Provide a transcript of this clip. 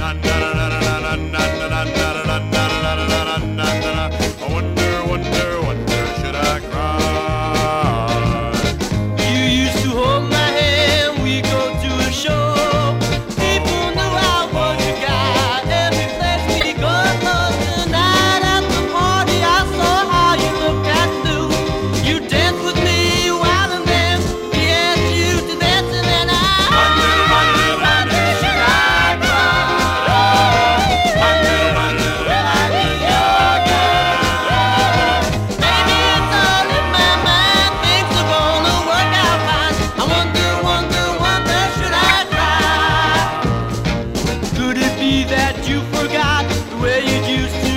Wonder, should I cry? You used to hold my hand, we go to a show. People knew I was your guy. Every place we go, tonight at the party, I saw how you looked at Lou. You danced with me while and then he asked you to dance, and then I wonder, should I cry? Wonder, will I be your girl? Maybe it's all in my mind. Things are gonna work out fine. I wonder, should I cry? Could it be that you forgot the way you used to